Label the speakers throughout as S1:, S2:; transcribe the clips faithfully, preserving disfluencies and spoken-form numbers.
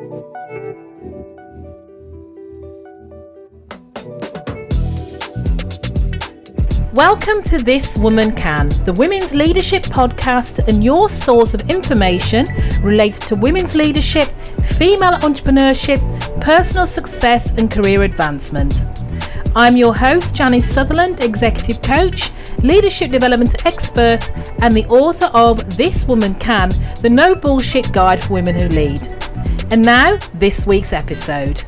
S1: Welcome to This Woman Can, the Women's Leadership Podcast and your source of information related to women's leadership, female entrepreneurship, personal success and career advancement. I'm your host, Janice Sutherland, Executive Coach, Leadership Development Expert and the author of This Woman Can, the No Bullshit Guide for Women Who Lead. And now, this week's episode.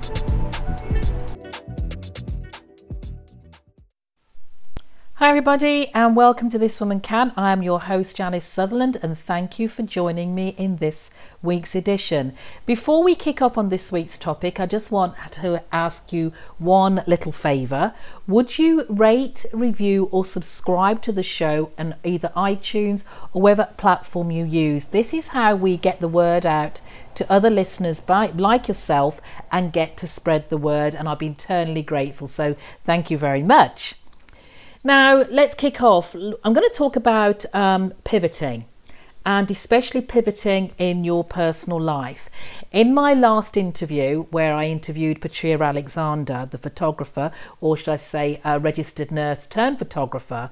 S1: Hi everybody and welcome to This Woman Can. I am your host Janice Sutherland and thank you for joining me in this week's edition. Before we kick off on this week's topic, I just want to ask you one little favour. Would you rate, review or subscribe to the show on either iTunes or whatever platform you use? This is how we get the word out to other listeners by, like yourself and get to spread the word, and I'll be eternally grateful, so thank you very much. Now, let's kick off. I'm going to talk about um, pivoting, and especially pivoting in your personal life. In my last interview, where I interviewed Patria Alexander, the photographer, or should I say a registered nurse turned photographer,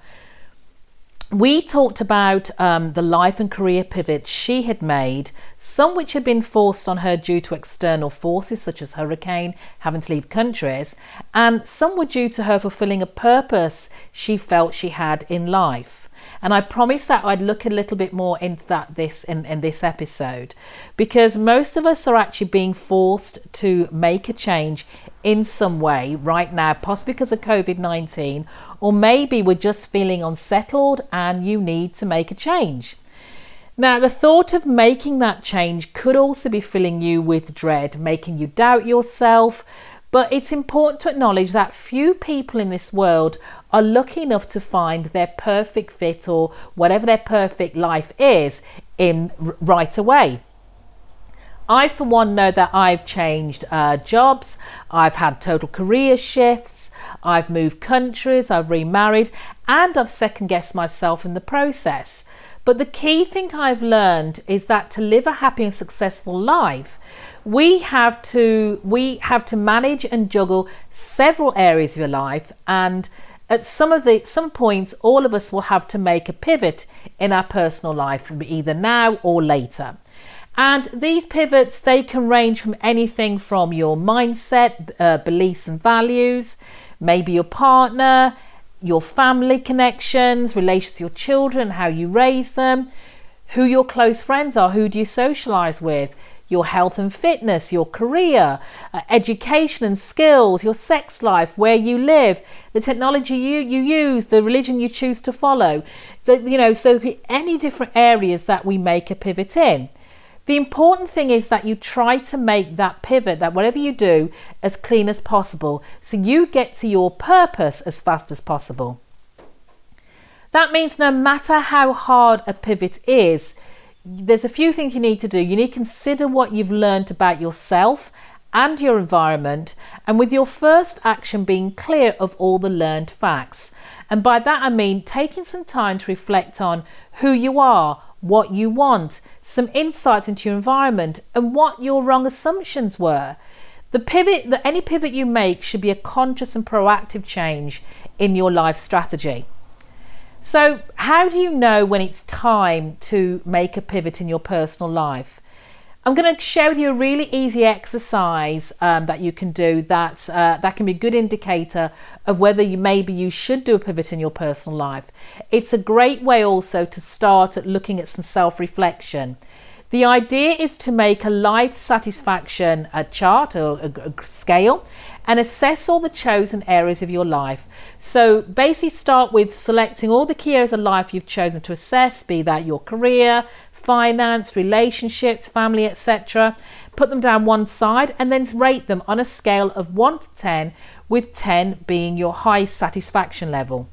S1: we talked about um, the life and career pivots she had made, some which had been forced on her due to external forces such as hurricane, having to leave countries, and some were due to her fulfilling a purpose she felt she had in life. And I promised that I'd look a little bit more into that this in, in this episode, because most of us are actually being forced to make a change in some way right now, possibly because of covid nineteen, or maybe we're just feeling unsettled and you need to make a change. Now, the thought of making that change could also be filling you with dread, making you doubt yourself. But it's important to acknowledge that few people in this world are lucky enough to find their perfect fit or whatever their perfect life is in right away. I, for one, know that I've changed uh, jobs, I've had total career shifts, I've moved countries, I've remarried, and I've second-guessed myself in the process. But the key thing I've learned is that to live a happy and successful life, we have to we have to manage and juggle several areas of your life, and at some of the some points, all of us will have to make a pivot in our personal life, either now or later. And these pivots, they can range from anything from your mindset, uh, beliefs and values, maybe your partner, your family connections, relations to your children, how you raise them, who your close friends are, who do you socialize with, your health and fitness, your career, uh, education and skills, your sex life, where you live, the technology you, you use, the religion you choose to follow. So, you know, so any different areas that we make a pivot in. The important thing is that you try to make that pivot, that whatever you do, as clean as possible, so you get to your purpose as fast as possible. That means no matter how hard a pivot is, there's a few things you need to do. You need to consider what you've learned about yourself and your environment, and with your first action being clear of all the learned facts. And by that I mean taking some time to reflect on who you are, what you want, some insights into your environment, and what your wrong assumptions were. The pivot, that any pivot you make should be a conscious and proactive change in your life strategy. So how do you know when it's time to make a pivot in your personal life? I'm going to share with you a really easy exercise um, that you can do that, uh, that can be a good indicator of whether you maybe you should do a pivot in your personal life. It's a great way also to start at looking at some self-reflection. The idea is to make a life satisfaction a chart or a, a scale and assess all the chosen areas of your life. So basically start with selecting all the key areas of life you've chosen to assess, be that your career, finance, relationships, family, et cetera. Put them down one side and then rate them on a scale of one to ten, with ten being your highest satisfaction level.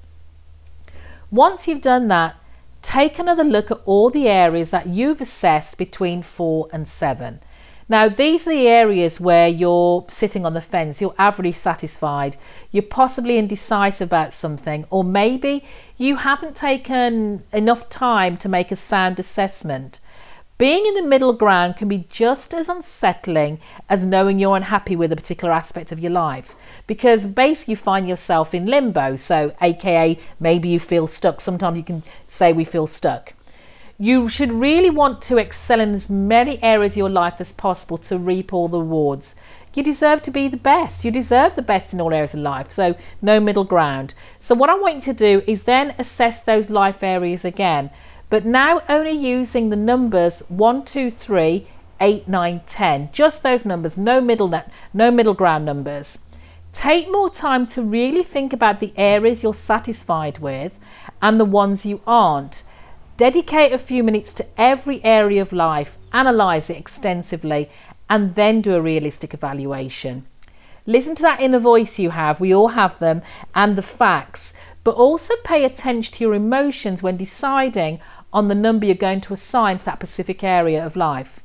S1: Once you've done that, take another look at all the areas that you've assessed between four and seven. Now, these are the areas where you're sitting on the fence, you're average satisfied, you're possibly indecisive about something, or maybe you haven't taken enough time to make a sound assessment. Being in the middle ground can be just as unsettling as knowing you're unhappy with a particular aspect of your life, because basically you find yourself in limbo. So aka maybe you feel stuck. Sometimes you can say we feel stuck. You should really want to excel in as many areas of your life as possible to reap all the rewards. You deserve to be the best. You deserve the best in all areas of life. So no middle ground. So what I want you to do is then assess those life areas again, but now only using the numbers one, two, three, eight, nine, ten. Just those numbers, no middle, no middle ground numbers. Take more time to really think about the areas you're satisfied with and the ones you aren't. Dedicate a few minutes to every area of life, analyse it extensively, and then do a realistic evaluation. Listen to that inner voice you have, we all have them, and the facts, but also pay attention to your emotions when deciding on the number you're going to assign to that specific area of life.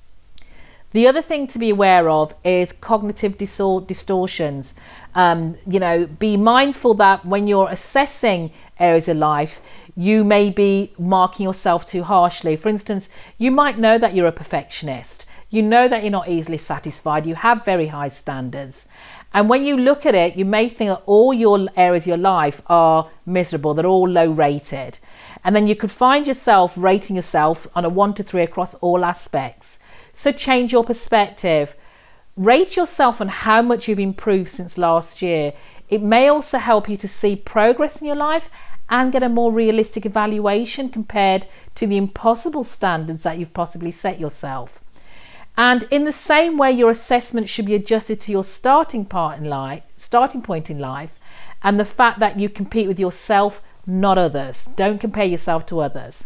S1: The other thing to be aware of is cognitive disor- distortions. Um, you know, be mindful that when you're assessing areas of life, you may be marking yourself too harshly. For instance, you might know that you're a perfectionist. You know that you're not easily satisfied. You have very high standards. And when you look at it, you may think that all your areas of your life are miserable. They're all low rated. And then you could find yourself rating yourself on a one to three across all aspects. So change your perspective. Rate yourself on how much you've improved since last year. It may also help you to see progress in your life and get a more realistic evaluation compared to the impossible standards that you've possibly set yourself. And in the same way, your assessment should be adjusted to your starting part in life, starting point in life, and the fact that you compete with yourself, not others. Don't compare yourself to others.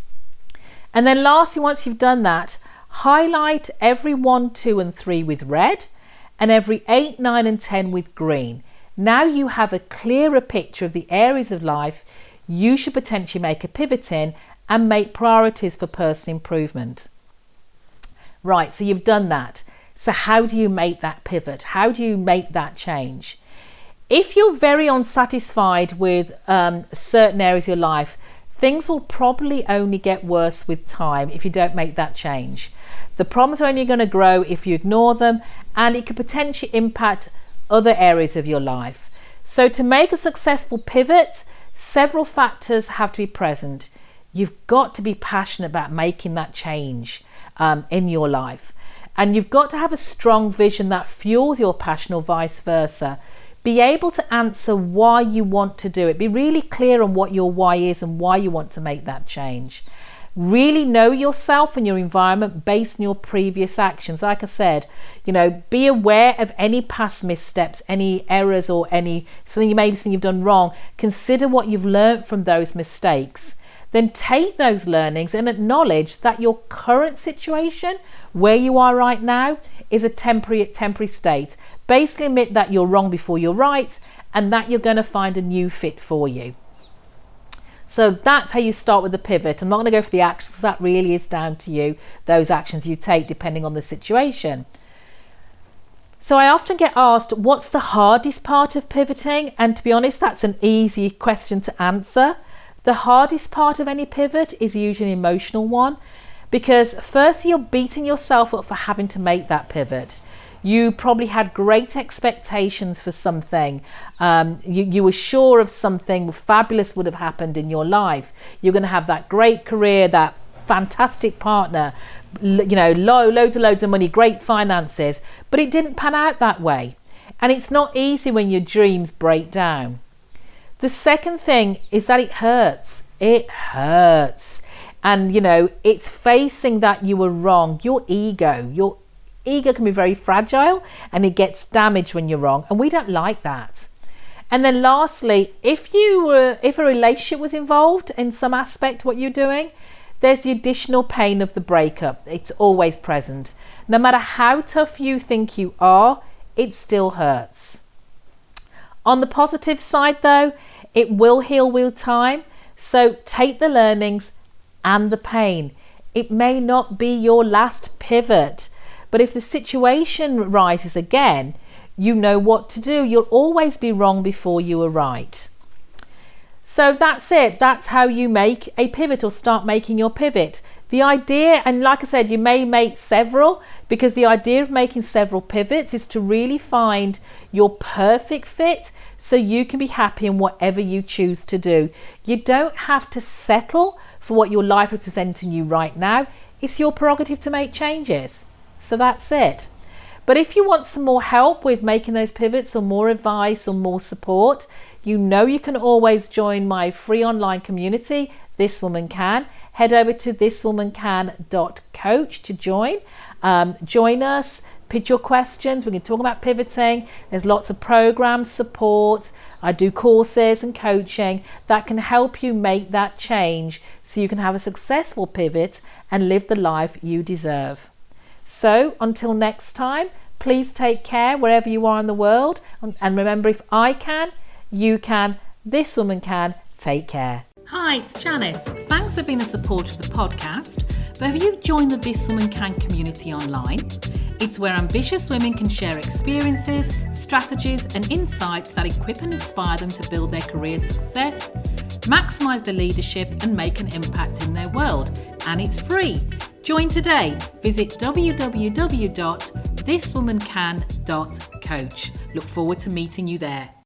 S1: And then lastly, once you've done that, highlight every one, two and three with red and every eight, nine and ten with green. Now you have a clearer picture of the areas of life you should potentially make a pivot in and make priorities for personal improvement. Right, so you've done that. So how do you make that pivot? How do you make that change? If you're very unsatisfied with um, certain areas of your life, things will probably only get worse with time if you don't make that change. The problems are only going to grow if you ignore them, and it could potentially impact other areas of your life. So to make a successful pivot, several factors have to be present. You've got to be passionate about making that change um, in your life. And you've got to have a strong vision that fuels your passion, or vice versa. Be able to answer why you want to do it. Be really clear on what your why is and why you want to make that change. Really know yourself and your environment based on your previous actions. Like I said, you know, be aware of any past missteps, any errors, or any something you maybe think you've done wrong. Consider what you've learned from those mistakes. Then take those learnings and acknowledge that your current situation, where you are right now, is a temporary temporary state. Basically admit that you're wrong before you're right, and that you're going to find a new fit for you. So that's how you start with the pivot. I'm not going to go for the actions, that really is down to you, those actions you take depending on the situation. So I often get asked, what's the hardest part of pivoting? And to be honest, that's an easy question to answer. The hardest part of any pivot is usually an emotional one, because first you're beating yourself up for having to make that pivot. You probably had great expectations for something. Um, you, you were sure of something fabulous would have happened in your life. You're going to have that great career, that fantastic partner, you know, lo- loads and loads of money, great finances, but it didn't pan out that way. And it's not easy when your dreams break down. The second thing is that it hurts. It hurts. And, you know, it's facing that you were wrong. Your ego, your ego can be very fragile, and it gets damaged when you're wrong, and we don't like that. And then lastly, if you were if a relationship was involved in some aspect of what you're doing, there's the additional pain of the breakup. It's always present. No matter how tough you think you are, it still hurts. On the positive side though, it will heal with time. So take the learnings and the pain. It may not be your last pivot, but if the situation rises again, you know what to do. You'll always be wrong before you are right. So that's it. That's how you make a pivot, or start making your pivot. The idea, and like I said, you may make several, because the idea of making several pivots is to really find your perfect fit so you can be happy in whatever you choose to do. You don't have to settle for what your life is presenting you right now. It's your prerogative to make changes. So that's it. But if you want some more help with making those pivots, or more advice, or more support, you know you can always join my free online community, This Woman Can. Head over to this woman can dot coach to join. Um, join us, pitch your questions. We can talk about pivoting. There's lots of programs, support. I do courses and coaching that can help you make that change so you can have a successful pivot and live the life you deserve. So until next time, please take care wherever you are in the world. And remember, if I can, you can, this woman can. Take care. Hi, it's Janice. Thanks for being a supporter of the podcast. But have you joined the This Woman Can community online? It's where ambitious women can share experiences, strategies, and insights that equip and inspire them to build their career success, maximise their leadership, and make an impact in their world. And it's free. Join today. Visit w w w dot this woman can dot coach. Look forward to meeting you there.